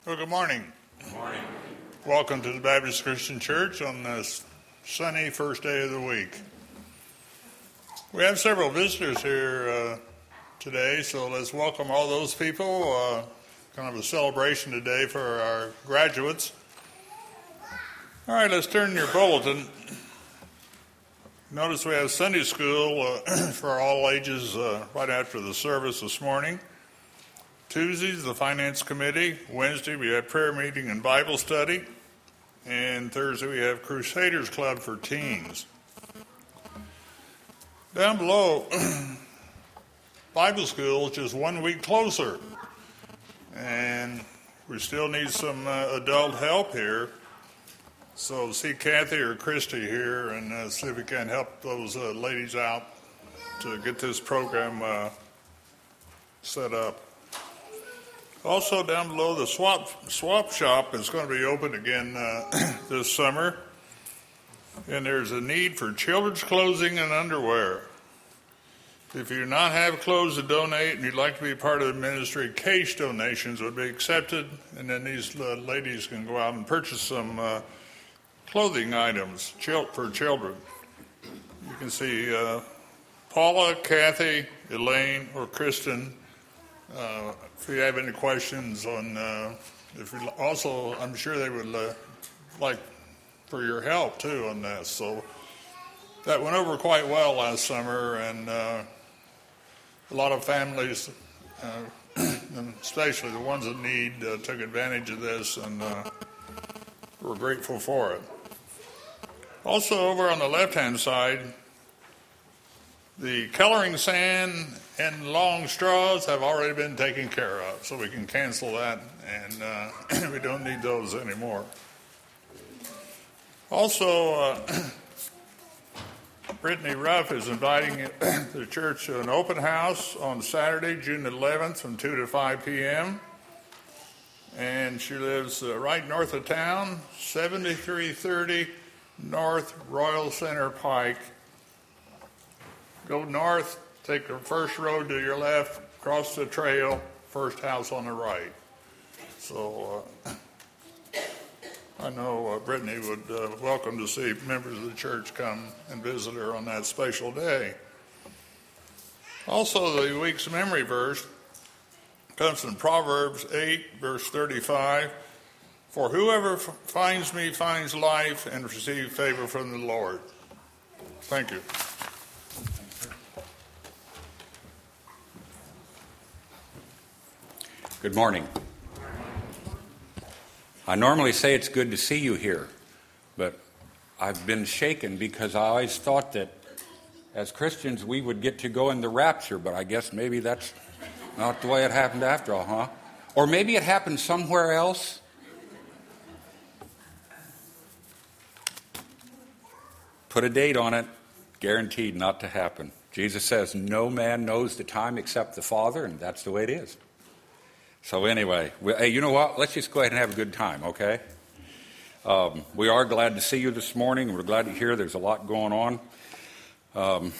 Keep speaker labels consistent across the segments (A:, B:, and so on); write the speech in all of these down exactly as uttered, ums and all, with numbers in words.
A: Well, good morning.
B: Good morning.
A: Welcome to the Baptist Christian Church on this sunny first day of the week. We have several visitors here uh, today, so let's welcome all those people. Uh, kind of a celebration today for our graduates. All right, let's turn your bulletin. Notice we have Sunday school uh, for all ages uh, right after the service this morning. Tuesdays, the Finance Committee. Wednesday, we have prayer meeting and Bible study. And Thursday, we have Crusaders Club for teens. Down below, Bible school is just one week closer. And we still need some uh, adult help here. So see Kathy or Christy here and uh, see if we can help those uh, ladies out to get this program uh, set up. Also down below, the swap swap shop is going to be open again uh, this summer. And there's a need for children's clothing and underwear. If you do not have clothes to donate and you'd like to be part of the ministry, cash donations would be accepted. And then these uh, ladies can go out and purchase some uh, clothing items for children. You can see uh, Paula, Kathy, Elaine, or Kristen. Uh, if you have any questions on, uh, if you also, I'm sure they would uh, like for your help too on this. So that went over quite well last summer, and uh, a lot of families, uh, and especially the ones in need, uh, took advantage of this, and uh, we're grateful for it. Also, over on the left-hand side, the coloring sand and long straws have already been taken care of, so we can cancel that, and uh, we don't need those anymore. Also, uh, Brittany Ruff is inviting the church to an open house on Saturday, June eleventh, from two to five p.m., and she lives uh, right north of town, seventy-three thirty North Royal Center Pike. Go north, take the first road to your left, cross the trail, first house on the right. So uh, I know uh, Brittany would uh, welcome to see members of the church come and visit her on that special day. Also, the week's memory verse comes from Proverbs eight, verse thirty-five. For whoever f- finds me finds life and receives favor from the Lord. Thank you.
B: Good morning. I normally say it's good to see you here, but I've been shaken because I always thought that as Christians we would get to go in the rapture, but I guess maybe that's not the way it happened after all, huh? Or maybe it happened somewhere else. Put a date on it, guaranteed not to happen. Jesus says no man knows the time except the Father, and that's the way it is. So anyway, we, hey, you know what? Let's just go ahead and have a good time, okay? Um, we are glad to see you this morning. We're glad to hear there's a lot going on. Um,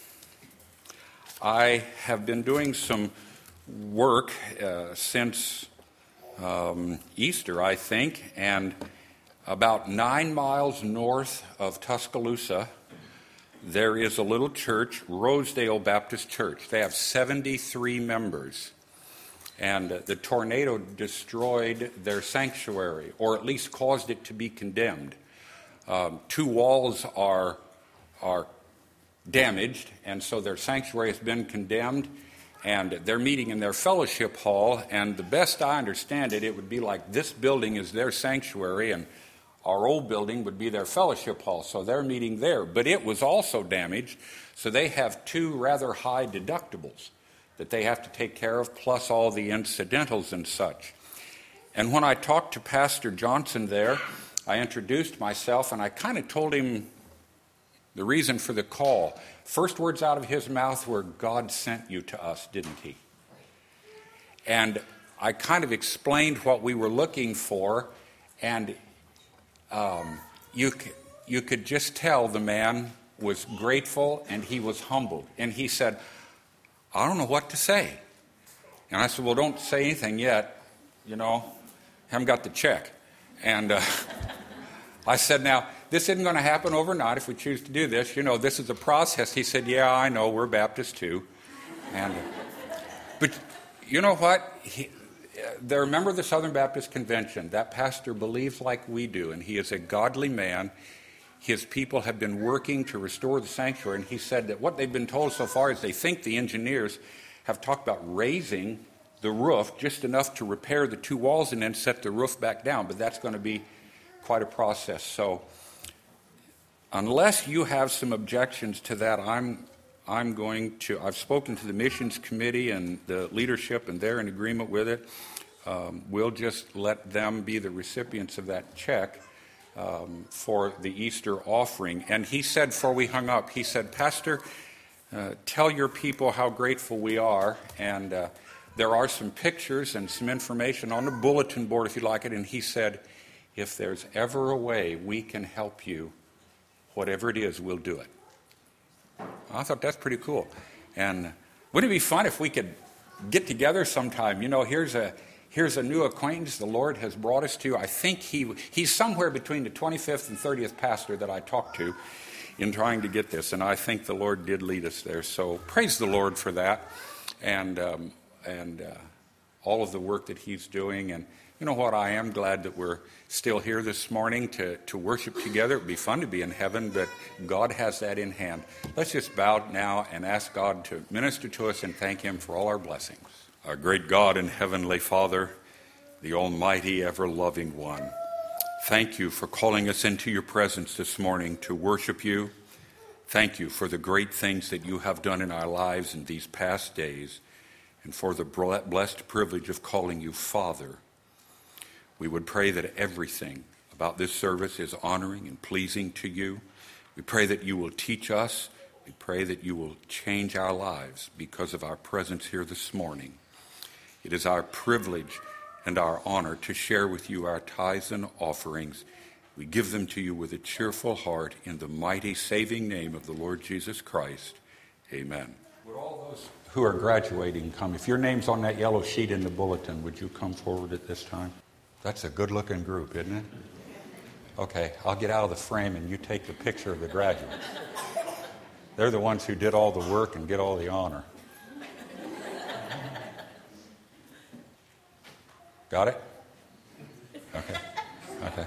B: I have been doing some work uh, since um, Easter, I think, and about nine miles north of Tuscaloosa, there is a little church, Rosedale Baptist Church. They have seventy-three members. And the tornado destroyed their sanctuary, or at least caused it to be condemned. Um, two walls are are damaged, and so their sanctuary has been condemned, and they're meeting in their fellowship hall, and the best I understand it, it would be like this building is their sanctuary, and our old building would be their fellowship hall, so they're meeting there. But it was also damaged, so they have two rather high deductibles that they have to take care of, plus all the incidentals and such. And when I talked to Pastor Johnson there, I introduced myself, and I kind of told him the reason for the call. First words out of his mouth were, God sent you to us, didn't he? And I kind of explained what we were looking for, and um, you, you could just tell the man was grateful and he was humbled. And he said, I don't know what to say. And I said, well, don't say anything yet. You know, haven't got the check. And uh, I said, now, this isn't going to happen overnight if we choose to do this. You know, this is a process. He said, yeah, I know, we're Baptists too. And, uh, but you know what? He, uh, they're a member of the Southern Baptist Convention. That pastor believes like we do, and he is a godly man. His people have been working to restore the sanctuary, and he said that what they've been told so far is they think the engineers have talked about raising the roof just enough to repair the two walls and then set the roof back down, but that's going to be quite a process. So unless you have some objections to that, I'm I'm going to, I've spoken to the missions committee and the leadership, and they're in agreement with it. Um, we'll just let them be the recipients of that check um, for the Easter offering. And he said, before we hung up, he said, Pastor, uh, tell your people how grateful we are. And uh, there are some pictures and some information on the bulletin board if you like it. And he said, if there's ever a way we can help you, whatever it is, we'll do it. I thought that's pretty cool. And wouldn't it be fun if we could get together sometime? You know, here's a here's a new acquaintance the Lord has brought us to. I think he he's somewhere between the twenty-fifth and thirtieth pastor that I talked to in trying to get this. And I think the Lord did lead us there. So praise the Lord for that. And, um, and uh, all of the work that he's doing. And you know what? I am glad that we're still here this morning to, to worship together. It would be fun to be in heaven, but God has that in hand. Let's just bow now and ask God to minister to us and thank him for all our blessings. Our great God and heavenly Father, the almighty, ever-loving one, thank you for calling us into your presence this morning to worship you. Thank you for the great things that you have done in our lives in these past days, and for the blessed privilege of calling you Father. We would pray that everything about this service is honoring and pleasing to you. We pray that you will teach us. We pray that you will change our lives because of our presence here this morning. It is our privilege and our honor to share with you our tithes and offerings. We give them to you with a cheerful heart in the mighty saving name of the Lord Jesus Christ. Amen. Would all those who are graduating come? If your name's on that yellow sheet in the bulletin, would you come forward at this time? That's a good-looking group, isn't it? Okay, I'll get out of the frame and you take the picture of the graduates. They're the ones who did all the work and get all the honor. Got it? Okay, okay.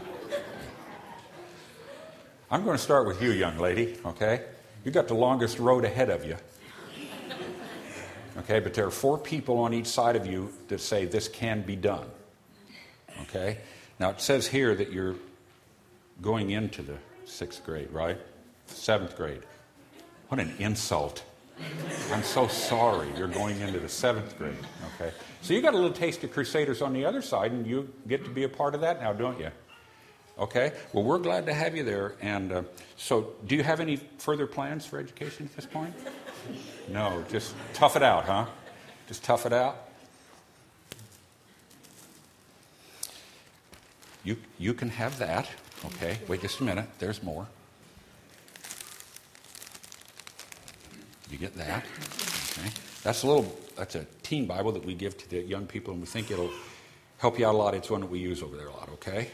B: I'm going to start with you, young lady, okay? You got the longest road ahead of you. Okay, but there are four people on each side of you that say this can be done. Okay? Now, it says here that you're going into the sixth grade, right? Seventh grade. What an insult. I'm so sorry you're going into the seventh grade. Okay? So you got a little taste of Crusaders on the other side, and you get to be a part of that now, don't you? Okay? Well, we're glad to have you there. And uh, so do you have any further plans for education at this point? No, just tough it out, huh? Just tough it out? You you can have that. Okay, wait just a minute. There's more. You get that. Okay, that's a little. That's a teen Bible that we give to the young people, and we think it'll help you out a lot. It's one that we use over there a lot. Okay.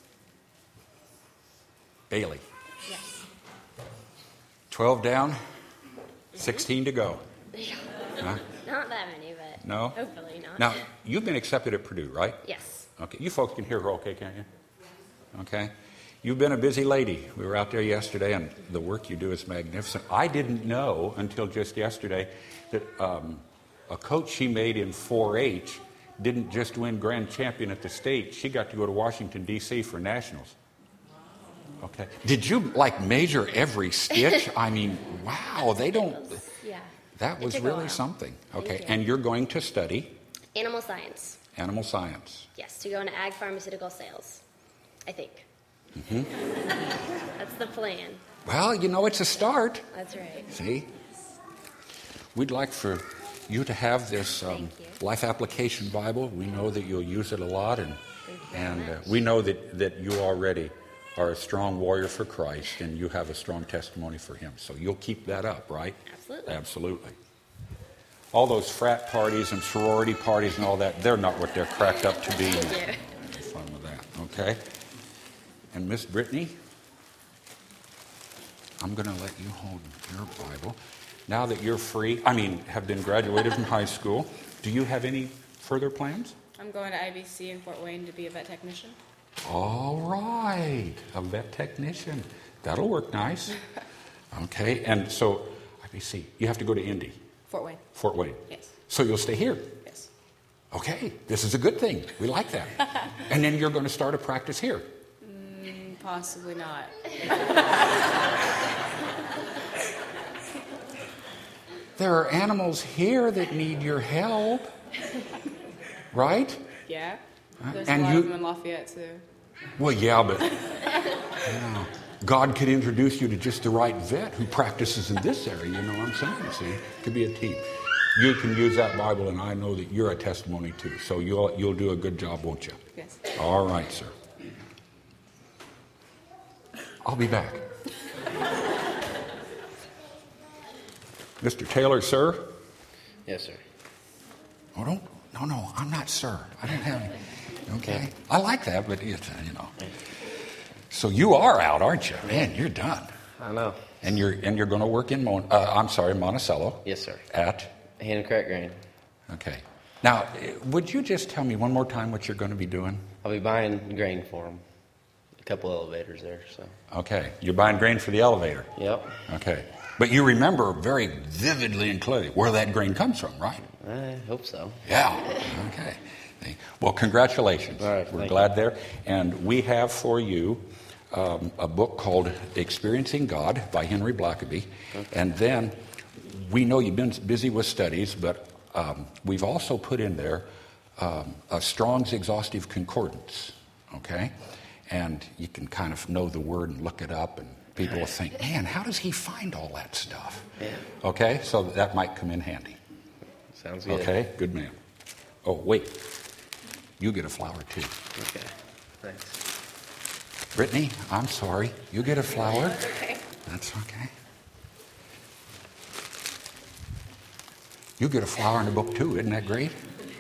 B: Bailey.
C: Yes.
B: Twelve down, sixteen to go. Huh?
C: Not that many, but
B: no.
C: Hopefully not.
B: Now you've been accepted at Purdue, right?
C: Yes.
B: Okay, you folks can hear her okay, can't you? Okay. You've been a busy lady. We were out there yesterday, and the work you do is magnificent. I didn't know until just yesterday that um, a coach she made in four H didn't just win grand champion at the state. She got to go to Washington, D C for nationals. Okay. Did you, like, measure every stitch? I mean, wow, they don't...
C: Yeah.
B: That was really something. Okay, and you're going to study?
C: Animal science.
B: Animal science.
C: Yes, to go into ag pharmaceutical sales, I think.
B: Mm-hmm.
C: That's the plan.
B: Well, you know, it's a start.
C: That's right.
B: See? We'd like for you to have this um, Life Application Bible. We know that you'll use it a lot, and and uh, we know that, that you already are a strong warrior for Christ, and you have a strong testimony for Him. So you'll keep that up, right?
C: Absolutely.
B: Absolutely. All those frat parties and sorority parties and all that, they're not what they're cracked up to be.
C: Thank you.
B: Fun Okay. And Miss Brittany, I'm going to let you hold your Bible. Now that you're free, I mean, have been graduated from high school, do you have any further plans?
D: I'm going to I B C in Fort Wayne to be a vet technician.
B: All right, a vet technician. That'll work nice. Okay, and so, I B C, you have to go to Indy.
D: Fort Wayne.
B: Fort Wayne.
D: Yes.
B: So you'll stay here?
D: Yes.
B: Okay, this is a good thing. We like that. And then you're going to start a practice here?
D: Mm, possibly not.
B: There are animals here that need your help, right?
D: Yeah. There's
B: And
D: a lot
B: you-
D: of them in Lafayette, too.
B: Well, yeah, but yeah. God could introduce you to just the right vet who practices in this area, you know what I'm saying? See, it could be a team. You can use that Bible, and I know that you're a testimony too. So you'll you'll do a good job, won't you?
D: Yes.
B: All right, sir. I'll be back. Mister Taylor, sir?
E: Yes, sir.
B: Oh, don't, no, no, I'm not sir. I don't have any. Okay. I like that, but it's, uh, you know. So you are out, aren't you? Man, you're done.
E: I know.
B: And you're and you're going to work in Mon. Uh, I'm sorry, Monticello.
E: Yes, sir.
B: At.
E: Hand and crack grain.
B: Okay. Now, uh, would you just tell me one more time what you're going to be doing?
E: I'll be buying grain for them. A couple elevators there, so.
B: Okay. You're buying grain for the elevator.
E: Yep.
B: Okay. But you remember very vividly and clearly where that grain comes from, right?
E: I hope so.
B: Yeah. Okay. Well, congratulations.
E: All right,
B: We're
E: thank
B: glad
E: you.
B: there. And we have for you um, a book called Experiencing God by Henry Blackaby.
E: Okay.
B: And then we know you've been busy with studies, but um, we've also put in there um, a Strong's Exhaustive Concordance. Okay? And you can kind of know the word and look it up, and people will think, man, how does he find all that stuff?
E: Yeah.
B: Okay? So that might come in handy.
E: Sounds good.
B: Okay? Good man. Oh, wait. You get a flower, too.
E: Okay. Thanks.
B: Brittany, I'm sorry. You get a flower.
D: Okay.
B: That's okay. You get a flower in the book, too. Isn't that great?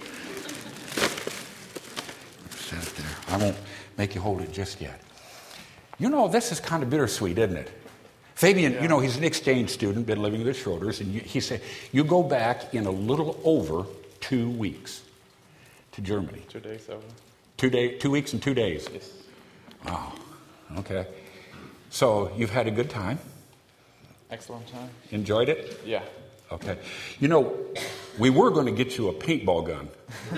B: Set it there. I won't make you hold it just yet. You know, this is kind of bittersweet, isn't it? Fabian, yeah. You know, he's an exchange student, been living with the Schroeders, and you, he said, you go back in a little over two weeks to Germany.
F: Two days over.
B: Two day, two weeks and two days.
F: Yes.
B: Wow. Okay. So you've had a good time?
F: Excellent time.
B: Enjoyed it?
F: Yeah.
B: Okay. You know, we were going to get you a paintball gun,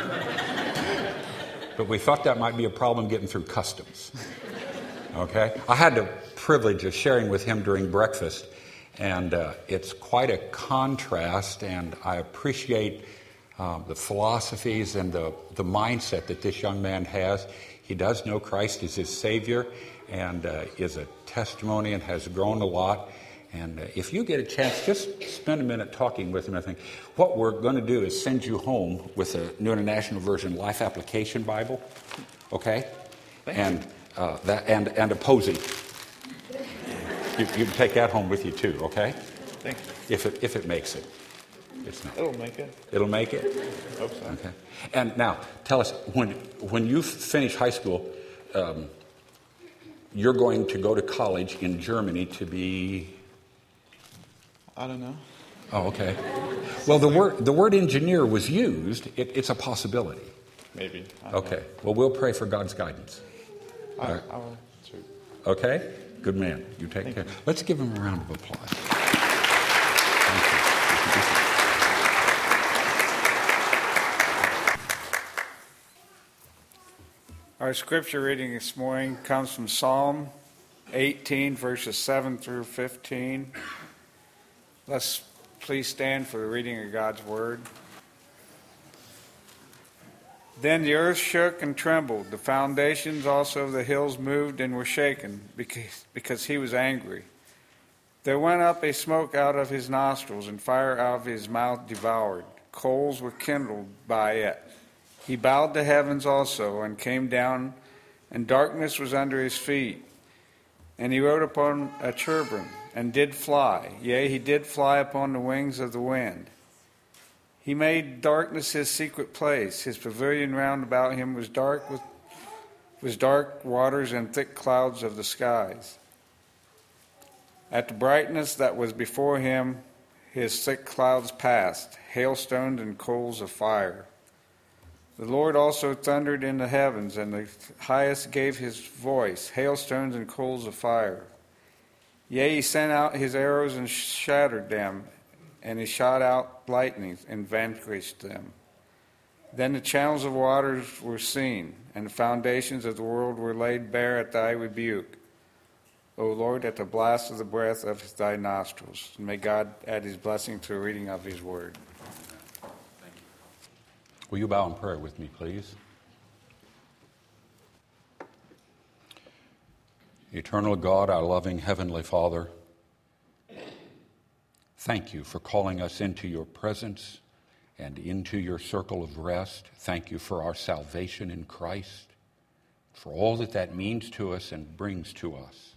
B: but we thought that might be a problem getting through customs. Okay. I had the privilege of sharing with him during breakfast, and uh, it's quite a contrast, and I appreciate uh, the philosophies and the, the mindset that this young man has. He does know Christ as his Savior, and uh, is a testimony and has grown a lot. And uh, if you get a chance, just spend a minute talking with him. I think what we're going to do is send you home with a New International Version Life Application Bible, okay?
F: Thank
B: and uh, that and and a posy. You, you can take that home with you too, okay?
F: Thank you.
B: If it if it makes it, it's not.
F: It'll make it.
B: It'll make it.
F: Hope so.
B: Okay. And now, tell us when when you finish high school, um, you're going to go to college in Germany to be.
F: I don't know.
B: Oh, okay. Well, the word the word engineer was used. It, it's a possibility.
F: Maybe. I don't
B: Okay. Well, we'll pray for God's guidance.
F: know. I,
B: All right.
F: I will too.
B: Okay? Good man. You take
F: Thank
B: care.
F: you.
B: Let's give him a round of applause. Thank you.
G: Our scripture reading this morning comes from Psalm eighteen, verses seven through fifteen. Let's please stand for the reading of God's word. Then the earth shook and trembled. The foundations also of the hills moved and were shaken because, because he was angry. There went up a smoke out of his nostrils, and fire out of his mouth devoured. Coals were kindled by it. He bowed the heavens also, and came down, and darkness was under his feet. And he rode upon a cherubim, and did fly. Yea, he did fly upon the wings of the wind. He made darkness his secret place. His pavilion round about him was dark with was dark waters and thick clouds of the skies. At the brightness that was before him, his thick clouds passed, hailstones and coals of fire. The Lord also thundered in the heavens, and the highest gave his voice, hailstones and coals of fire. Yea, he sent out his arrows and shattered them, and he shot out lightnings and vanquished them. Then the channels of waters were seen, and the foundations of the world were laid bare at thy rebuke, O Lord, at the blast of the breath of thy nostrils. And may God add his blessing to the reading of his word.
B: Will you bow in prayer with me, please? Eternal God, our loving Heavenly Father, thank you for calling us into your presence and into your circle of rest. Thank you for our salvation in Christ, for all that that means to us and brings to us.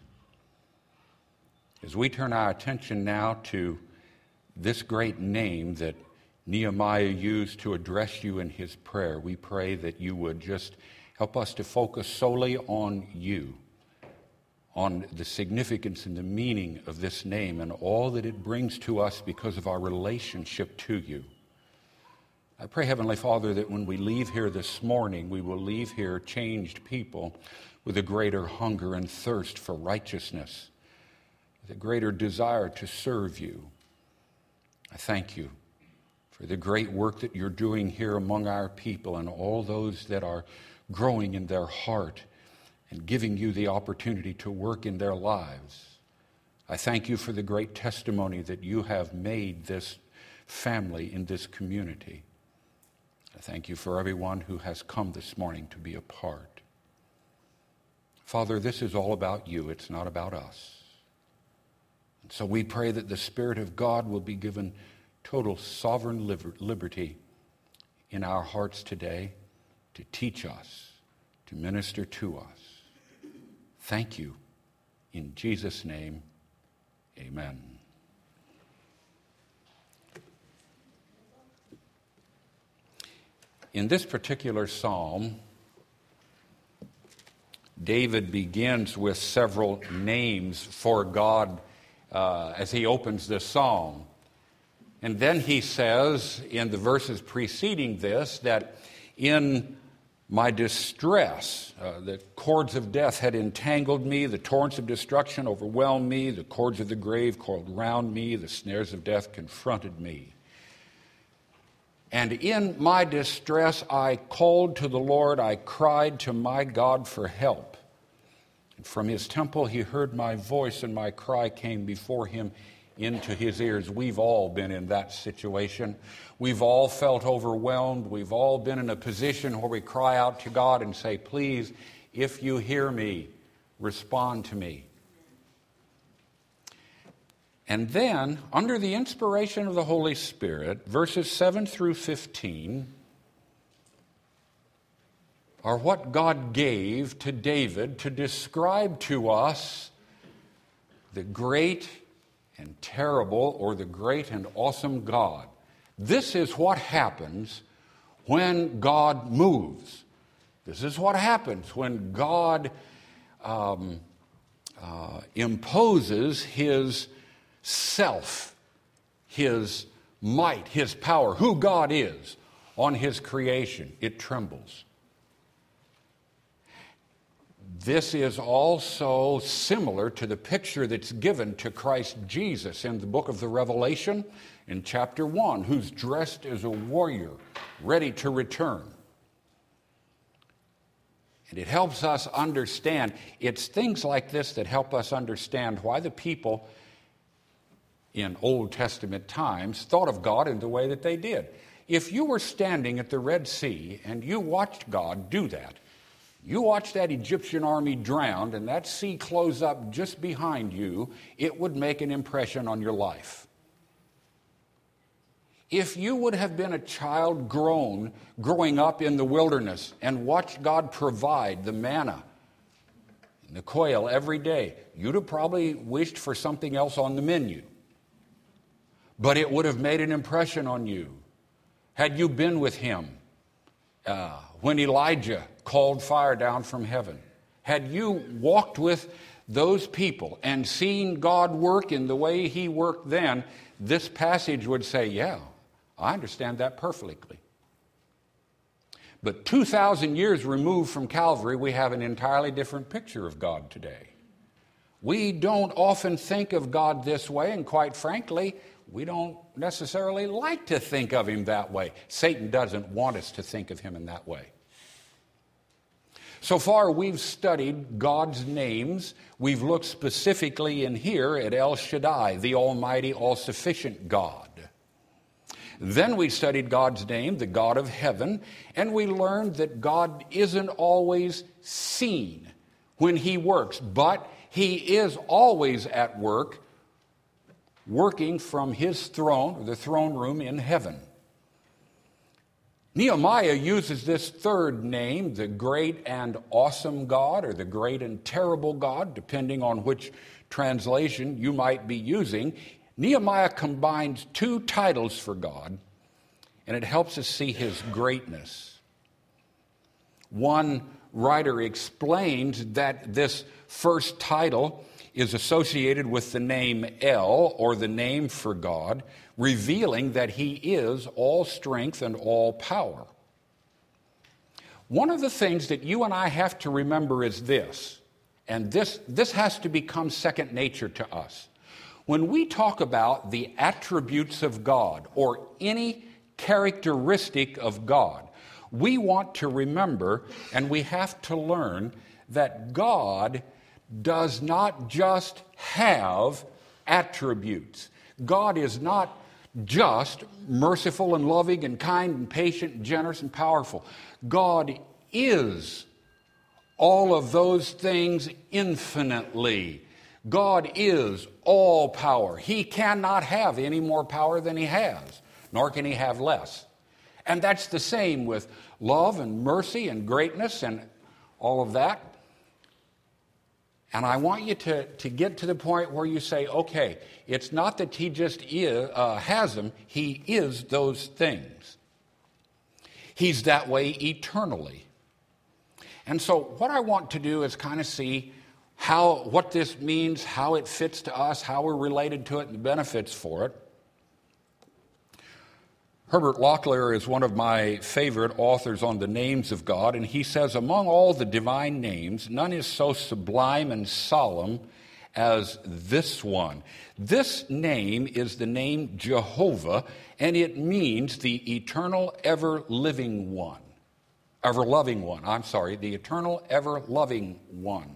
B: As we turn our attention now to this great name that Nehemiah used to address you in his prayer, we pray that you would just help us to focus solely on you, on the significance and the meaning of this name and all that it brings to us because of our relationship to you. I pray, Heavenly Father, that when we leave here this morning, we will leave here changed people with a greater hunger and thirst for righteousness, with a greater desire to serve you. I thank you for the great work that you're doing here among our people and all those that are growing in their heart and giving you the opportunity to work in their lives. I thank you for the great testimony that you have made this family in this community. I thank you for everyone who has come this morning to be a part. Father, this is all about you. It's not about us. And so we pray that the Spirit of God will be given total sovereign liber- liberty in our hearts today to teach us, to minister to us. Thank you. In Jesus' name, amen. In this particular psalm, David begins with several names for God uh, as he opens this psalm. And then he says in the verses preceding this that in my distress, uh, the cords of death had entangled me, the torrents of destruction overwhelmed me, the cords of the grave coiled round me, the snares of death confronted me. And in my distress I called to the Lord, I cried to my God for help. And from his temple he heard my voice, and my cry came before him into his ears. We've all been in that situation. We've all felt overwhelmed. We've all been in a position where we cry out to God and say, please, if you hear me, respond to me. And then, under the inspiration of the Holy Spirit, verses seven through fifteen are what God gave to David to describe to us the great and terrible, or the great and awesome God. This is what happens when God moves. This is what happens when God um, uh, imposes his self, his might, his power, who God is, on his creation. It trembles. This is also similar to the picture that's given to Christ Jesus in the book of the Revelation in chapter one, who's dressed as a warrior, ready to return. And it helps us understand, it's things like this that help us understand why the people in Old Testament times thought of God in the way that they did. If you were standing at the Red Sea and you watched God do that, you watched that Egyptian army drown and that sea close up just behind you, it would make an impression on your life. If you would have been a child grown, growing up in the wilderness and watched God provide the manna and the quail every day, you'd have probably wished for something else on the menu. But it would have made an impression on you. Had you been with him uh, when Elijah called fire down from heaven. Had you walked with those people and seen God work in the way he worked then, this passage would say, yeah, I understand that perfectly. But two thousand years removed from Calvary, we have an entirely different picture of God today. We don't often think of God this way, and quite frankly, we don't necessarily like to think of him that way. Satan doesn't want us to think of him in that way. So far, we've studied God's names. We've looked specifically in here at El Shaddai, the Almighty, all-sufficient God. Then we studied God's name, the God of heaven, and we learned that God isn't always seen when he works, but he is always at work, working from his throne, or the throne room in heaven. Nehemiah uses this third name, the great and awesome God, or the great and terrible God, depending on which translation you might be using. Nehemiah combines two titles for God, and it helps us see his greatness. One writer explains that this first title is associated with the name El, or the name for God, revealing that he is all strength and all power. One of the things that you and I have to remember is this, and this, this has to become second nature to us. When we talk about the attributes of God or any characteristic of God, we want to remember and we have to learn that God does not just have attributes. God is not just merciful and loving and kind and patient and generous and powerful. God is all of those things infinitely. God is all power. He cannot have any more power than he has, nor can he have less. And that's the same with love and mercy and greatness and all of that. And I want you to, to get to the point where you say, okay, it's not that he just is, uh, has them, he is those things. He's that way eternally. And so what I want to do is kind of see how what this means, how it fits to us, how we're related to it, and the benefits for it. Herbert Locklear is one of my favorite authors on the names of God, and he says, among all the divine names, none is so sublime and solemn as this one. This name is the name Jehovah, and it means the eternal, ever-living one. Ever-loving one, I'm sorry, the eternal, ever-loving one.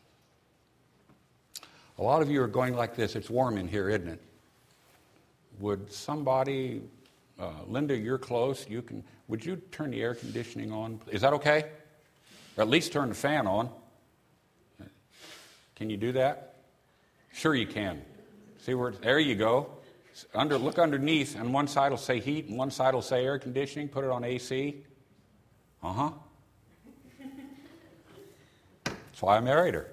B: A lot of you are going like this. It's warm in here, isn't it? Would somebody... Uh, Linda, you're close. You can. Would you turn the air conditioning on? Is that okay? Or at least turn the fan on. Can you do that? Sure you can. See where? There you go. Under, look underneath, and one side will say heat, and one side will say air conditioning. Put it on A C. Uh huh. That's why I married her.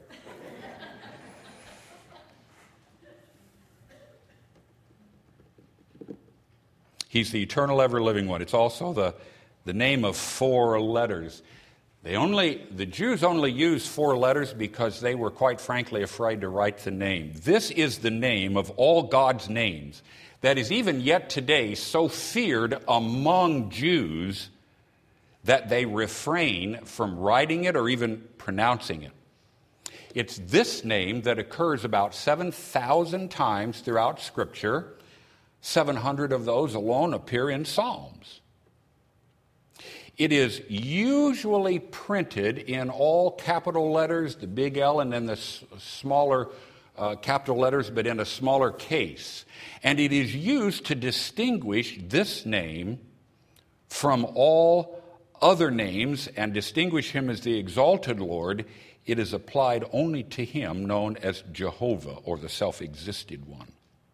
B: He's the eternal, ever-living one. It's also the, the name of four letters. They only, the Jews only used four letters because they were, quite frankly, afraid to write the name. This is the name of all God's names that is even yet today so feared among Jews that they refrain from writing it or even pronouncing it. It's this name that occurs about seven thousand times throughout Scripture. seven hundred of those alone appear in Psalms. It is usually printed in all capital letters, the big L, and then the s- smaller uh, capital letters, but in a smaller case. And it is used to distinguish this name from all other names and distinguish him as the exalted Lord. It is applied only to him, known as Jehovah, or the self-existed one.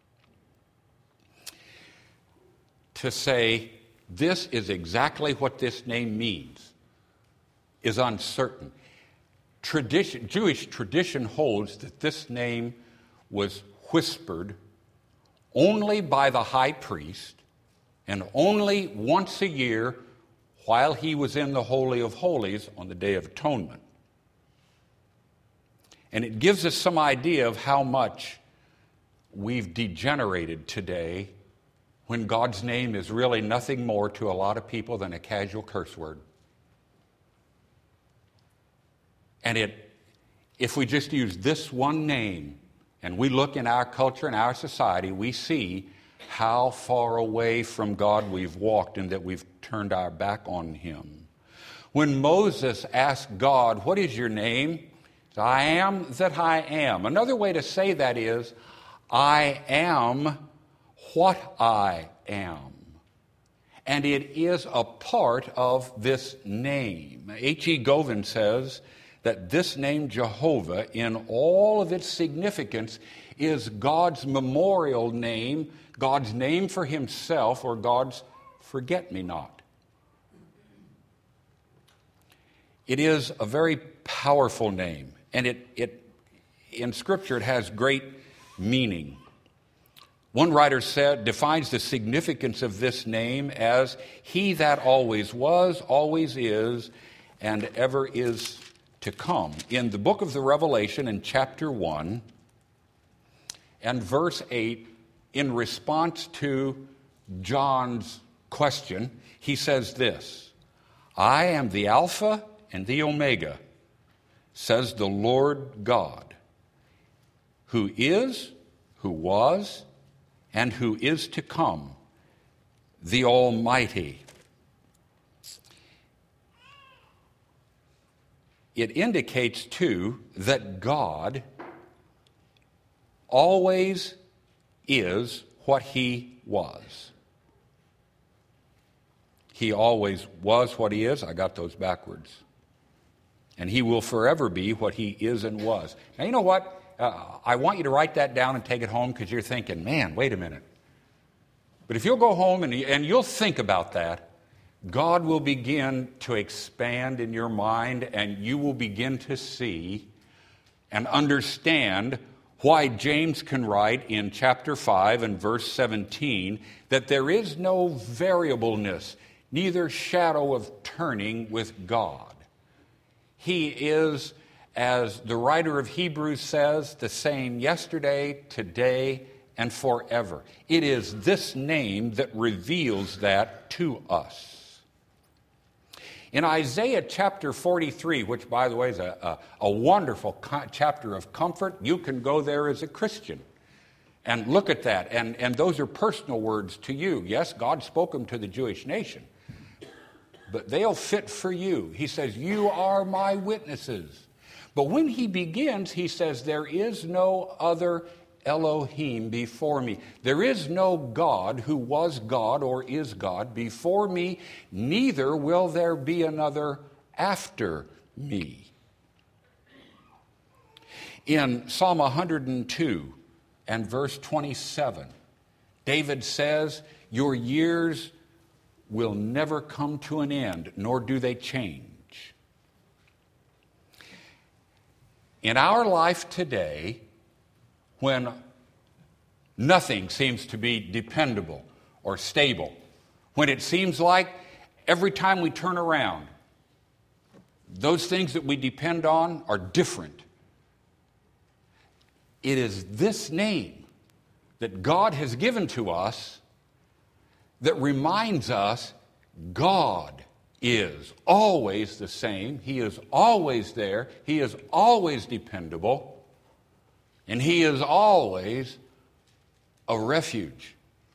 B: To say this is exactly what this name means is uncertain. Tradition, Jewish tradition holds that this name was whispered only by the high priest and only once a year while he was in the Holy of Holies on the Day of Atonement. And it gives us some idea of how much we've degenerated today when God's name is really nothing more to a lot of people than a casual curse word. And it, if we just use this one name and we look in our culture and our society, we see how far away from God we've walked and that we've turned our back on him. When Moses asked God, "What is your name?" He said, "I am that I am." Another way to say that is, I am what I am. And it is a part of this name. H E Govan says that this name Jehovah, in all of its significance, is God's memorial name, God's name for himself, or God's forget-me-not. It is a very powerful name, and it, it in Scripture it has great meaning. One writer said, defines the significance of this name as he that always was, always is, and ever is to come. In the book of the Revelation, in chapter one and verse eight, in response to John's question, he says this, "I am the Alpha and the Omega, says the Lord God, who is, who was, and who is to come, the Almighty." It indicates, too, that God always is what he was. He always was what he is. I got those backwards. And he will forever be what he is and was. Now, you know what? Uh, I want you to write that down and take it home, because you're thinking, man, wait a minute. But if you'll go home and, and you'll think about that, God will begin to expand in your mind, and you will begin to see and understand why James can write in chapter five and verse seventeen that there is no variableness, neither shadow of turning with God. He is, as the writer of Hebrews says, the same yesterday, today, and forever. It is this name that reveals that to us. In Isaiah chapter forty-three, which, by the way, is a, a, a wonderful co- chapter of comfort, you can go there as a Christian and look at that. And, and those are personal words to you. Yes, God spoke them to the Jewish nation, but they'll fit for you. He says, "You are my witnesses." But when he begins, he says, "There is no other Elohim before me." There is no God who was God or is God before me, neither will there be another after me. In Psalm one hundred two and verse twenty-seven, David says, "Your years will never come to an end, nor do they change." In our life today, when nothing seems to be dependable or stable, when it seems like every time we turn around, those things that we depend on are different, it is this name that God has given to us that reminds us God is always the same. He is always there. He is always dependable. And he is always a refuge.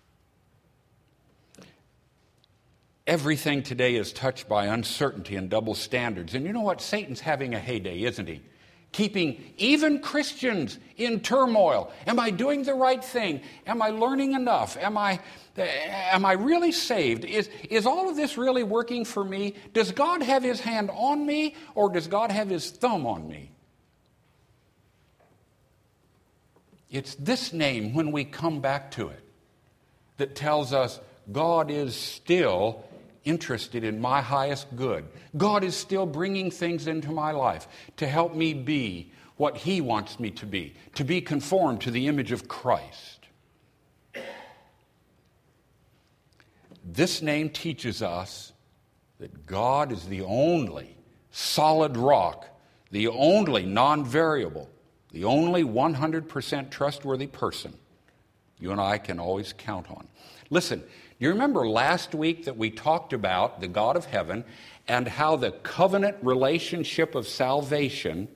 B: Everything today is touched by uncertainty and double standards. And you know what? Satan's having a heyday, isn't he? Keeping even Christians in turmoil. Am I doing the right thing? Am I learning enough? Am I, am I really saved? Is, is all of this really working for me? Does God have his hand on me, or does God have his thumb on me? It's this name, when we come back to it, that tells us God is still interested in my highest good. God is still bringing things into my life to help me be what he wants me to be, to be conformed to the image of Christ. This name teaches us that God is the only solid rock, the only non-variable, the only one hundred percent trustworthy person you and I can always count on. Listen, do you remember last week that we talked about the God of heaven and how the covenant relationship of salvation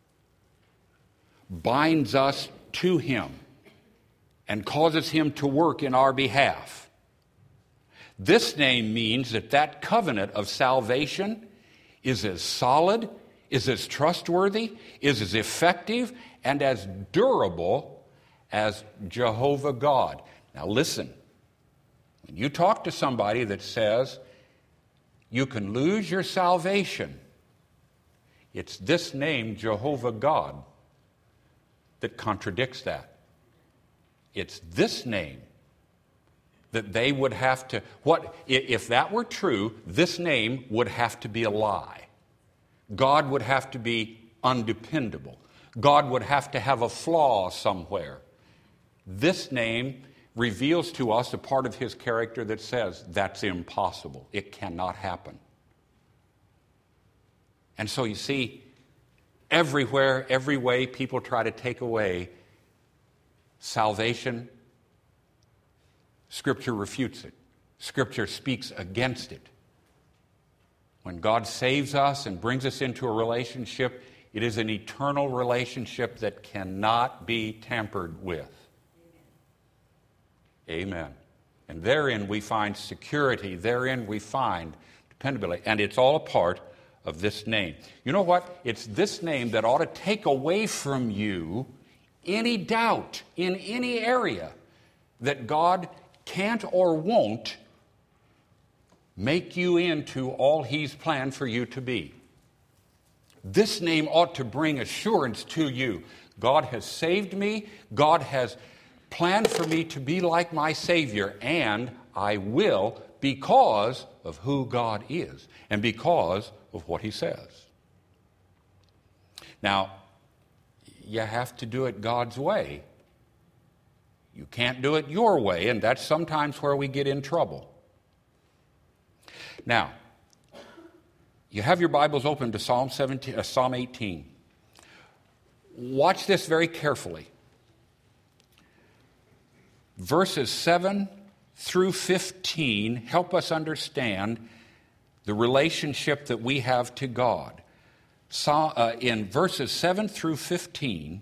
B: binds us to Him and causes Him to work in our behalf? This name means that that covenant of salvation is as solid, is as trustworthy, is as effective, and as durable as Jehovah God. Now listen, when you talk to somebody that says you can lose your salvation, it's this name, Jehovah God, that contradicts that. It's this name that they would have to, what if that were true, this name would have to be a lie. God would have to be undependable. God would have to have a flaw somewhere. This name reveals to us a part of His character that says that's impossible. It cannot happen. And so you see, everywhere, every way people try to take away salvation, Scripture refutes it. Scripture speaks against it. When God saves us and brings us into a relationship, it is an eternal relationship that cannot be tampered with. Amen. And therein we find security. Therein we find dependability. And it's all a part of this name. You know what? It's this name that ought to take away from you any doubt in any area that God can't or won't make you into all He's planned for you to be. This name ought to bring assurance to you. God has saved me. God has planned for me to be like my Savior, and I will because of who God is and because of what He says. Now, you have to do it God's way. You can't do it your way, and that's sometimes where we get in trouble. Now, you have your Bibles open to Psalm seventeen, uh, Psalm eighteen. Watch this very carefully. Verses seven through fifteen help us understand the relationship that we have to God. So, uh, in verses seven through fifteen,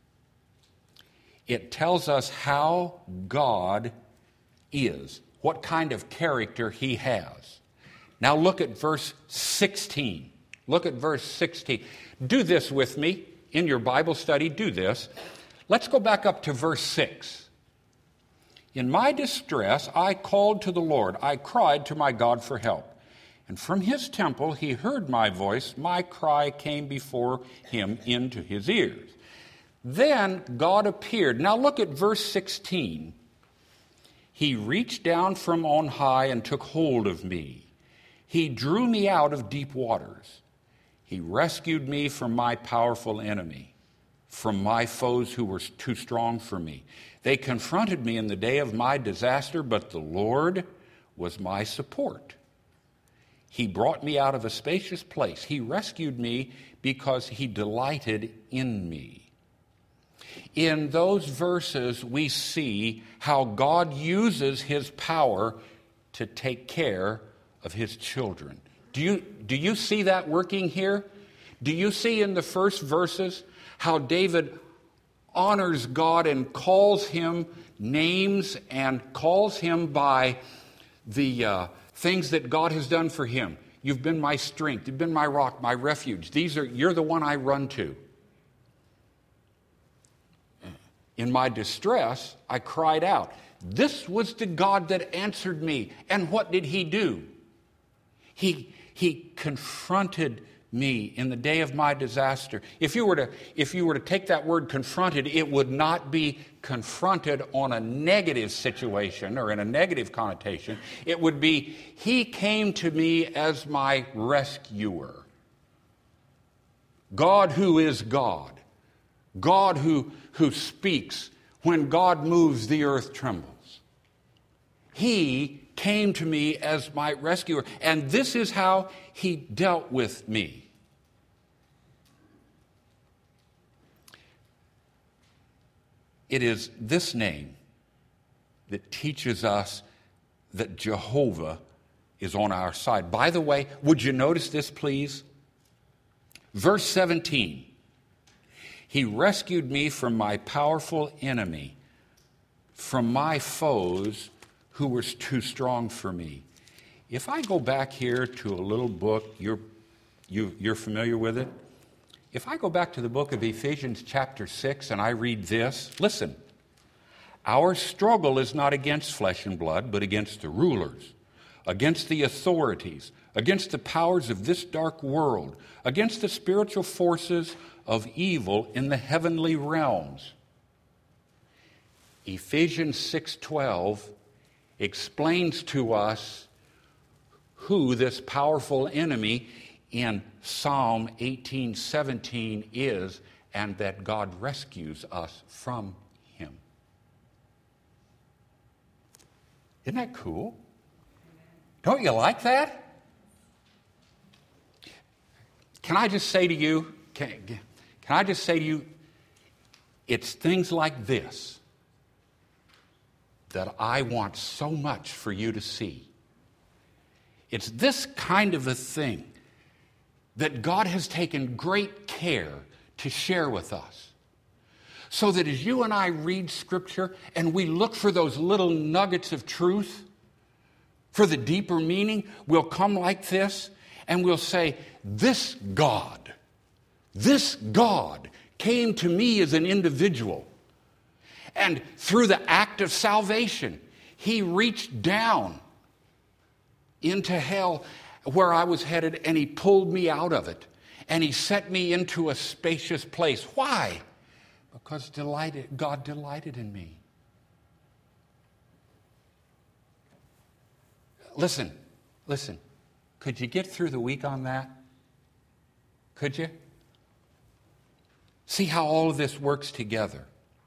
B: it tells us how God is, what kind of character He has. Now look at verse sixteen. Look at verse sixteen. Do this with me in your Bible study. Do this. Let's go back up to verse six. In my distress, I called to the Lord. I cried to my God for help. And from His temple, He heard my voice. My cry came before Him into His ears. Then God appeared. Now look at verse sixteen. He reached down from on high and took hold of me. He drew me out of deep waters. He rescued me from my powerful enemy, from my foes who were too strong for me. They confronted me in the day of my disaster, but the Lord was my support. He brought me out of a spacious place. He rescued me because He delighted in me. In those verses, we see how God uses His power to take care of His children. Do you, do you see that working here? Do you see in the first verses how David honors God and calls Him names and calls Him by the uh, things that God has done for him? You've been my strength. You've been my rock, my refuge. These are, you're the one I run to. In my distress, I cried out. This was the God that answered me. And what did He do? He, he confronted me in the day of my disaster. If you were to, if you were to take that word confronted, it would not be confronted on a negative situation or in a negative connotation. It would be, He came to me as my rescuer. God who is God. God who, who speaks. When God moves, the earth trembles. He came to me as my rescuer, and this is how he dealt with me. It is this name that teaches us that Jehovah is on our side. By the way, would you notice this, please? Verse seventeen. He rescued me from my powerful enemy, from my foes who were too strong for me. If I go back here to a little book, you're, you, you're familiar with it. If I go back to the book of Ephesians chapter six and I read this, listen. Our struggle is not against flesh and blood, but against the rulers, against the authorities, against the powers of this dark world, against the spiritual forces of evil in the heavenly realms. Ephesians six twelve explains to us who this powerful enemy in Psalm eighteen seventeen is, and that God rescues us from him. Isn't that cool? Don't you like that? Can I just say to you, can, can I just say to you, it's things like this that I want so much for you to see. It's this kind of a thing that God has taken great care to share with us. So that as you and I read Scripture and we look for those little nuggets of truth, for the deeper meaning, we'll come like this and we'll say, this God, this God came to me as an individual. And through the act of salvation, he reached down into hell where I was headed, and he pulled me out of it. And he set me into a spacious place. Why? Because delighted, God delighted in me. Listen, listen. Could you get through the week on that? Could you? See how all of this works together.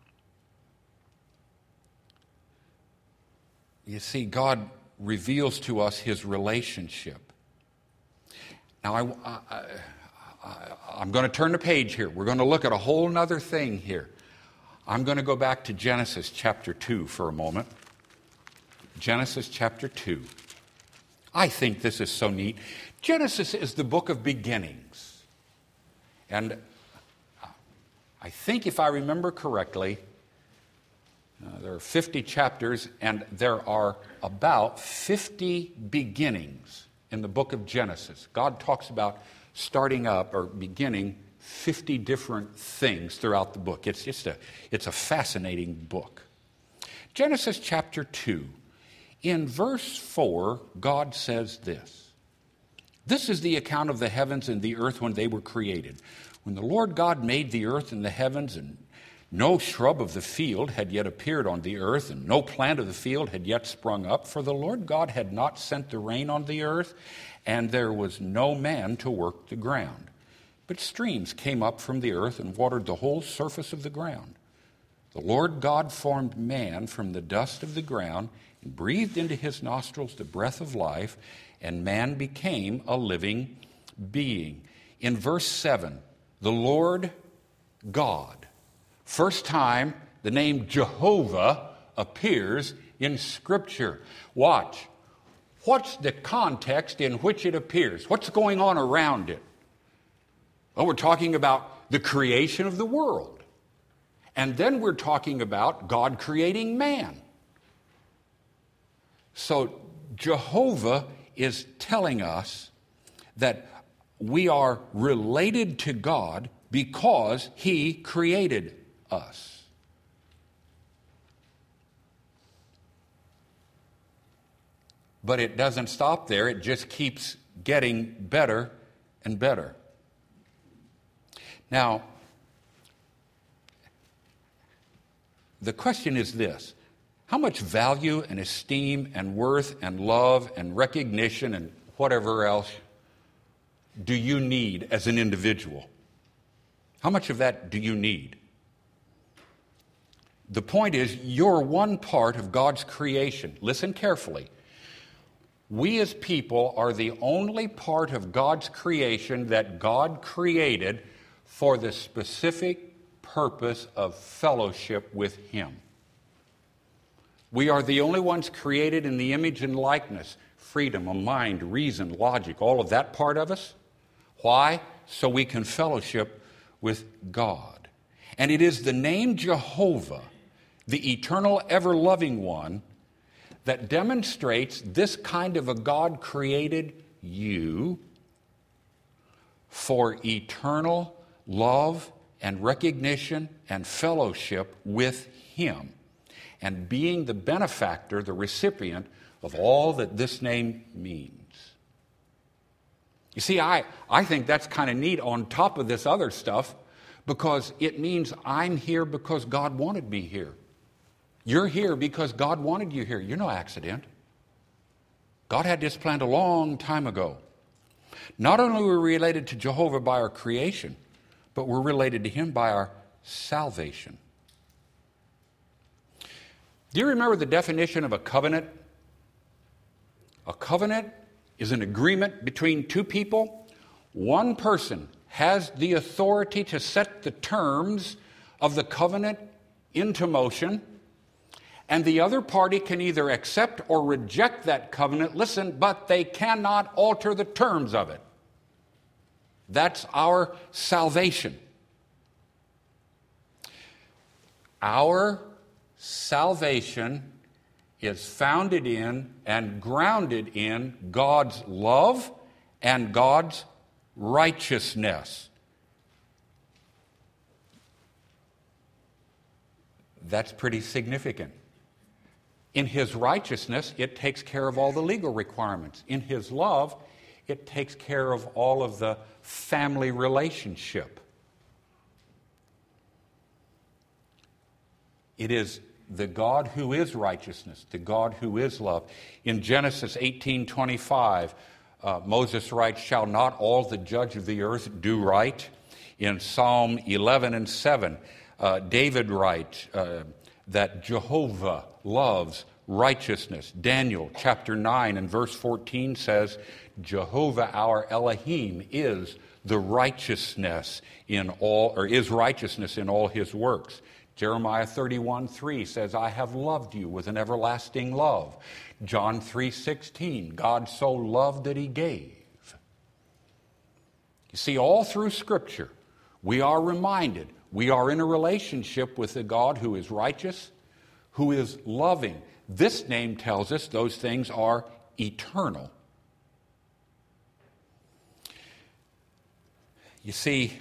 B: You see, God reveals to us his relationship. Now, I, I, I, I'm going to turn the page here. We're going to look at a whole other thing here. I'm going to go back to Genesis chapter two for a moment. Genesis chapter two. I think this is so neat. Genesis is the book of beginnings. And I think if I remember correctly, Uh, there are fifty chapters, and there are about fifty beginnings in the book of Genesis. God talks about starting up or beginning fifty different things throughout the book. It's just a, it's a fascinating book. Genesis chapter two. In verse four, God says this. This is the account of the heavens and the earth when they were created. When the Lord God made the earth and the heavens, and no shrub of the field had yet appeared on the earth, and no plant of the field had yet sprung up, for the Lord God had not sent the rain on the earth, and there was no man to work the ground. But streams came up from the earth and watered the whole surface of the ground. The Lord God formed man from the dust of the ground and breathed into his nostrils the breath of life, and man became a living being. In verse seven, the Lord God, first time the name Jehovah appears in Scripture. Watch. What's the context in which it appears? What's going on around it? Well, we're talking about the creation of the world. And then we're talking about God creating man. So Jehovah is telling us that we are related to God because he created us. But it doesn't stop there. It just keeps getting better and better. Now, the question is this. How much value and esteem and worth and love and recognition and whatever else do you need as an individual? How much of that do you need? The point is, you're one part of God's creation. Listen carefully. We as people are the only part of God's creation that God created for the specific purpose of fellowship with Him. We are the only ones created in the image and likeness, freedom of mind, reason, logic, all of that part of us. Why? So we can fellowship with God. And it is the name Jehovah, the eternal, ever-loving one, that demonstrates this kind of a God created you for eternal love and recognition and fellowship with Him, and being the benefactor, the recipient of all that this name means. You see, I, I think that's kind of neat on top of this other stuff, because it means I'm here because God wanted me here. You're here because God wanted you here. You're no accident. God had this planned a long time ago. Not only are we related to Jehovah by our creation, but we're related to Him by our salvation. Do you remember the definition of a covenant? A covenant is an agreement between two people. One person has the authority to set the terms of the covenant into motion, and the other party can either accept or reject that covenant. Listen, but they cannot alter the terms of it. That's our salvation. Our salvation is founded in and grounded in God's love and God's righteousness. That's pretty significant. In His righteousness, it takes care of all the legal requirements. In His love, it takes care of all of the family relationship. It is the God who is righteousness, the God who is love. In Genesis eighteen twenty-five, uh, Moses writes, "Shall not all the judge of the earth do right?" In Psalm eleven and seven, uh, David writes uh, that Jehovah loves righteousness. Daniel chapter nine and verse fourteen says, Jehovah our Elohim is the righteousness in all, or is righteousness in all His works. Jeremiah thirty-one three says, I have loved you with an everlasting love. John three sixteen, God so loved that He gave. You see, all through Scripture, we are reminded we are in a relationship with a God who is righteous, who is loving. This name tells us those things are eternal. You see,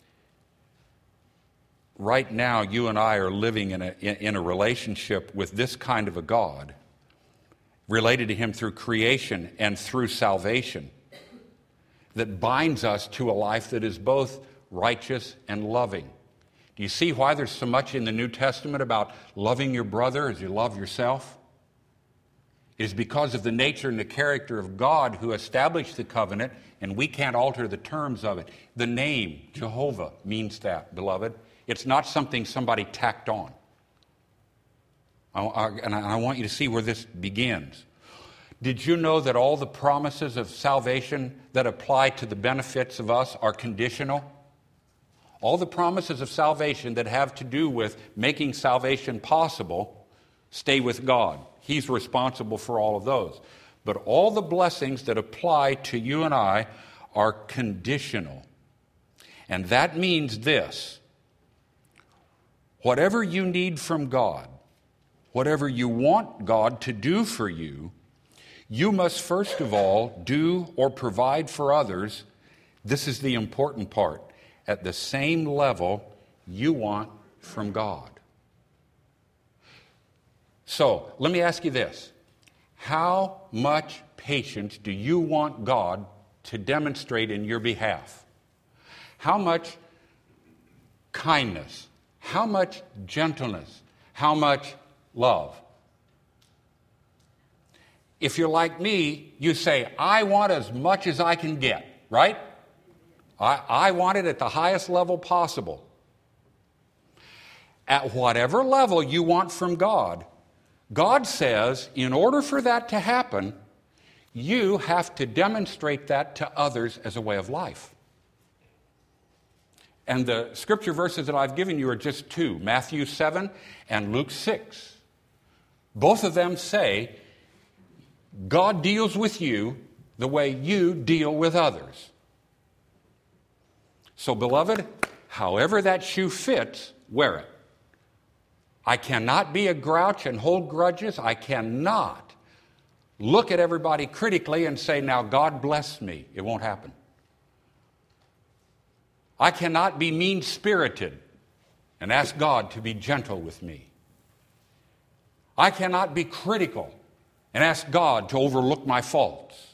B: right now you and I are living in a, in a relationship with this kind of a God, related to Him through creation and through salvation, that binds us to a life that is both righteous and loving. Do you see why there's so much in the New Testament about loving your brother as you love yourself? It is because of the nature and the character of God who established the covenant, and we can't alter the terms of it. The name, Jehovah, means that, beloved. It's not something somebody tacked on. I, I, and I want you to see where this begins. Did you know that all the promises of salvation that apply to the benefits of us are conditional? All the promises of salvation that have to do with making salvation possible stay with God. He's responsible for all of those. But all the blessings that apply to you and I are conditional. And that means this: whatever you need from God, whatever you want God to do for you, you must first of all do or provide for others. This is the important part. At the same level you want from God. So, let me ask you this. How much patience do you want God to demonstrate in your behalf? How much kindness? How much gentleness? How much love? If you're like me, you say, I want as much as I can get, right? I, I want it at the highest level possible. At whatever level you want from God, God says, in order for that to happen, you have to demonstrate that to others as a way of life. And the scripture verses that I've given you are just two, Matthew seven and Luke six. Both of them say, God deals with you the way you deal with others. So, beloved, however that shoe fits, wear it. I cannot be a grouch and hold grudges. I cannot look at everybody critically and say, now God bless me. It won't happen. I cannot be mean-spirited and ask God to be gentle with me. I cannot be critical and ask God to overlook my faults.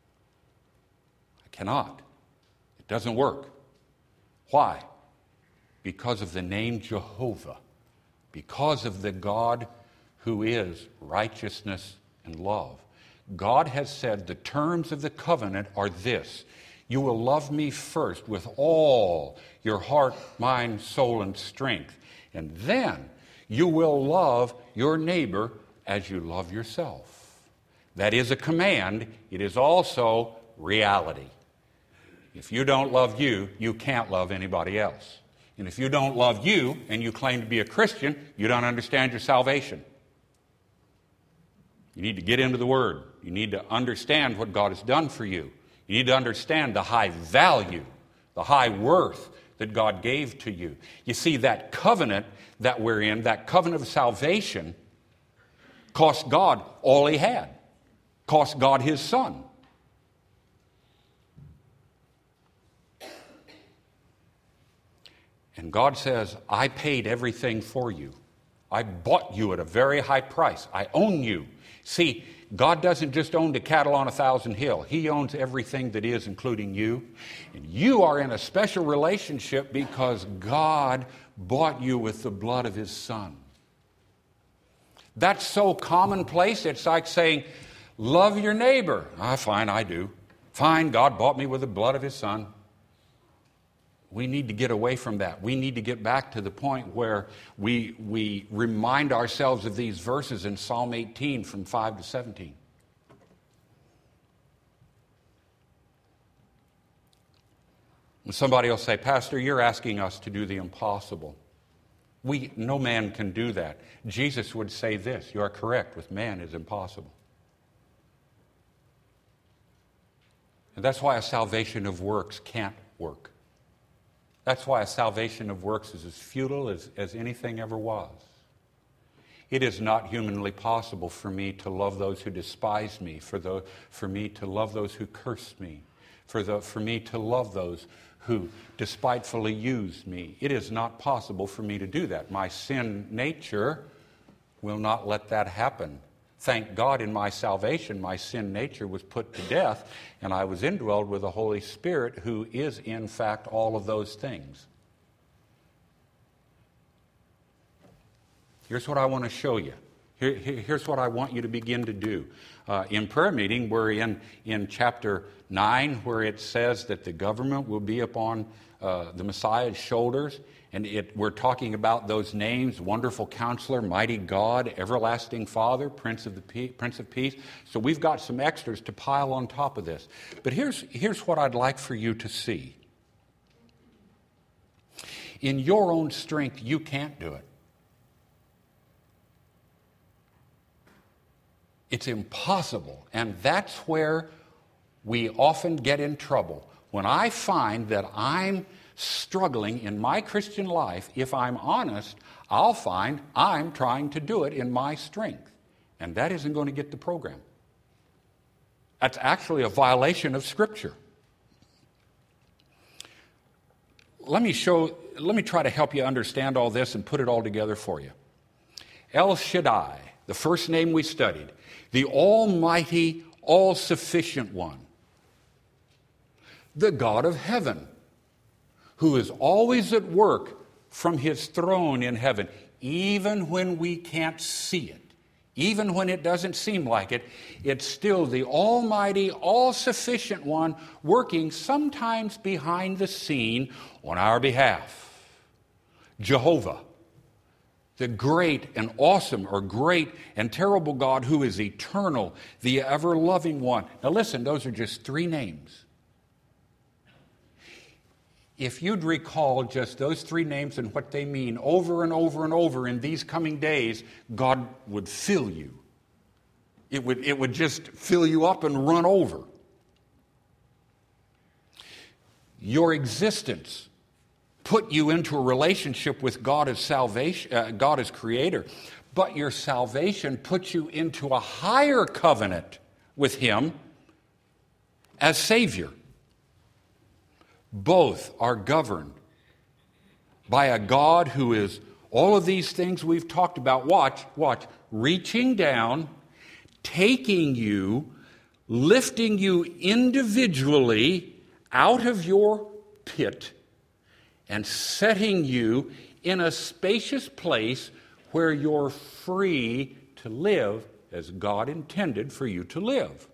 B: I cannot. It doesn't work. Why? Because of the name Jehovah. Because of the God who is righteousness and love. God has said the terms of the covenant are this: you will love me first with all your heart, mind, soul, and strength. And then you will love your neighbor as you love yourself. That is a command. It is also reality. If you don't love you, you can't love anybody else. And if you don't love you and you claim to be a Christian, you don't understand your salvation. You need to get into the Word. You need to understand what God has done for you. You need to understand the high value, the high worth that God gave to you. You see, that covenant that we're in, that covenant of salvation, cost God all He had. Cost God His Son. And God says, I paid everything for you. I bought you at a very high price. I own you. See, God doesn't just own the cattle on a thousand hill. He owns everything that is, including you. And you are in a special relationship because God bought you with the blood of His Son. That's so commonplace, it's like saying, love your neighbor. Ah, fine, I do. Fine, God bought me with the blood of His Son. We need to get away from that. We need to get back to the point where we, we remind ourselves of these verses in Psalm eighteen from five to seventeen. And somebody will say, Pastor, you're asking us to do the impossible. We, no man can do that. Jesus would say this, you are correct, with man it is impossible. And that's why a salvation of works can't work. That's why a salvation of works is as futile as, as anything ever was. It is not humanly possible for me to love those who despise me, for, the, for me to love those who curse me, for, the, for me to love those who despitefully use me. It is not possible for me to do that. My sin nature will not let that happen. Thank God in my salvation, my sin nature was put to death, and I was indwelled with the Holy Spirit, who is in fact all of those things. Here's what I want to show you. Here, here, here's what I want you to begin to do. Uh, in prayer meeting, we're in, in chapter nine, where it says that the government will be upon uh, the Messiah's shoulders. And it, we're talking about those names: Wonderful Counselor, Mighty God, Everlasting Father, Prince of, the Pe- Prince of Peace. So we've got some extras to pile on top of this. But here's, here's what I'd like for you to see. In your own strength, you can't do it. It's impossible. And that's where we often get in trouble. When I find that I'm struggling in my Christian life, if I'm honest, I'll find I'm trying to do it in my strength. And that isn't going to get the program. That's actually a violation of Scripture. Let me show, let me try to help you understand all this and put it all together for you. El Shaddai, the first name we studied, the Almighty, all-sufficient one, the God of heaven, who is always at work from His throne in heaven, even when we can't see it, even when it doesn't seem like it, it's still the Almighty, all-sufficient one working sometimes behind the scene on our behalf. Jehovah, The great and awesome or great and terrible God who is eternal, the ever-loving one. Now listen, those are just three names. If you'd recall just those three names and what they mean over and over and over in these coming days, God would fill you. It would, it would just fill you up and run over. Your existence put you into a relationship with God as salvation, uh, God as creator, but your salvation puts you into a higher covenant with Him as Savior. Both are governed by a God who is all of these things we've talked about. Watch, watch, reaching down, taking you, lifting you individually out of your pit, and setting you in a spacious place where you're free to live as God intended for you to live.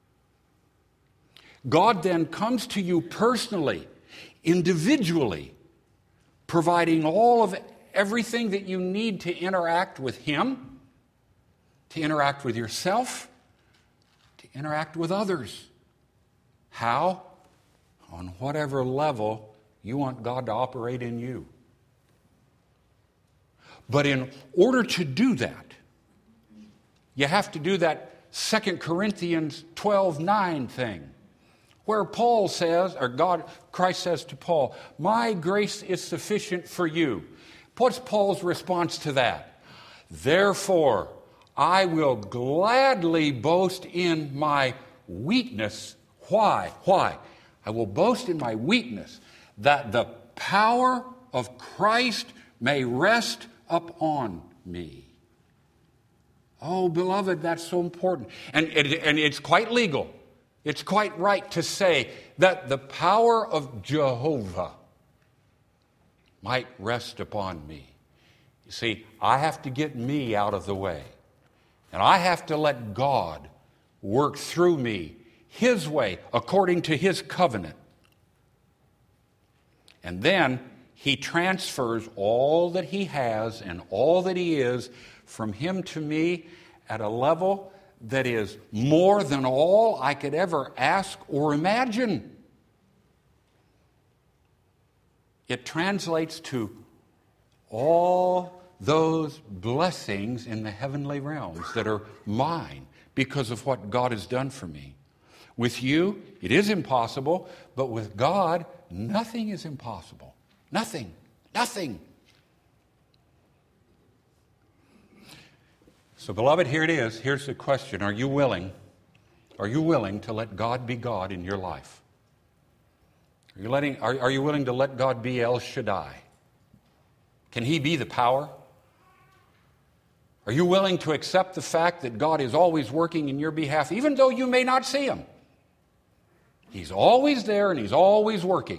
B: God then comes to you personally, individually, providing all of everything that you need to interact with Him, to interact with yourself, to interact with others. How? On whatever level you want God to operate in you. But in order to do that, you have to do that Second Corinthians twelve nine thing, where Paul says, or God, Christ says to Paul, "My grace is sufficient for you." What's Paul's response to that? "Therefore, I will gladly boast in my weakness." Why? Why? I will boast in my weakness, that the power of Christ may rest upon me. Oh, beloved, that's so important. And, it, and it's quite legal. It's quite right to say that the power of Jehovah might rest upon me. You see, I have to get me out of the way. And I have to let God work through me His way, according to His covenant. And then He transfers all that He has and all that He is from Him to me at a level that is more than all I could ever ask or imagine. It translates to all those blessings in the heavenly realms that are mine because of what God has done for me. With you, it is impossible, but with God, nothing is impossible. Nothing. Nothing. So, beloved, here it is. Here's the question. Are you willing? Are you willing to let God be God in your life? Are you, letting, are, are you willing to let God be El Shaddai? Can He be the power? Are you willing to accept the fact that God is always working in your behalf, even though you may not see Him? He's always there and He's always working.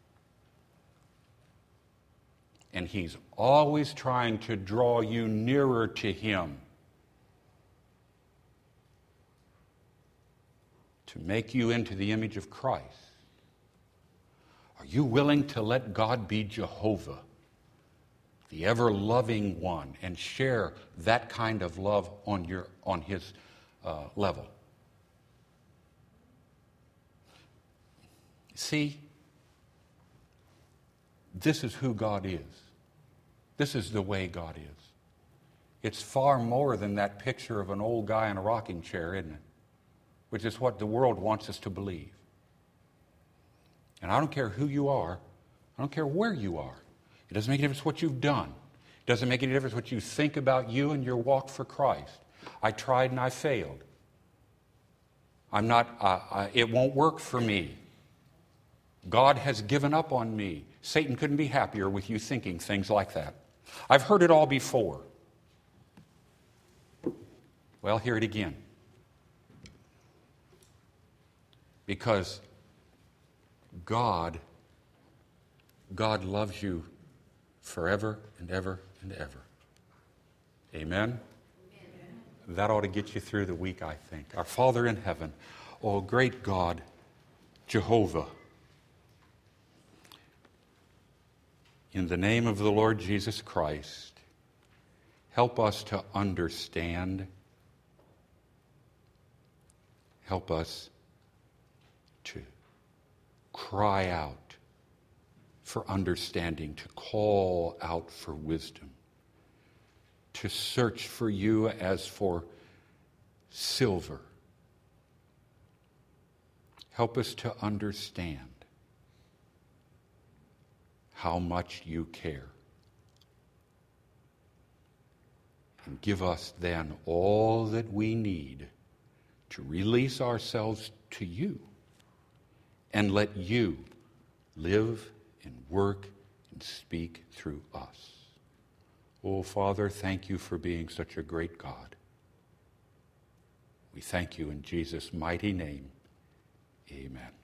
B: And He's always trying to draw you nearer to Him, to make you into the image of Christ. Are you willing to let God be Jehovah, the ever-loving one, and share that kind of love on your on His uh, level? See, this is who God is. This is the way God is. It's far more than that picture of an old guy in a rocking chair, isn't it? Which is what the world wants us to believe. And I don't care who you are. I don't care where you are. It doesn't make any difference what you've done. It doesn't make any difference what you think about you and your walk for Christ. I tried and I failed. I'm not, uh, I, it won't work for me. God has given up on me. Satan couldn't be happier with you thinking things like that. I've heard it all before. Well, hear it again. Because God, God loves you forever and ever and ever. Amen? Amen? That ought to get you through the week, I think. Our Father in heaven, oh great God, Jehovah, in the name of the Lord Jesus Christ, Help us to understand. Help us to cry out for understanding, to call out for wisdom, to search for you as for silver. Help us to understand how much you care. And give us then all that we need to release ourselves to you and let you live and work and speak through us. Oh, Father, thank you for being such a great God. We thank you in Jesus' mighty name. Amen.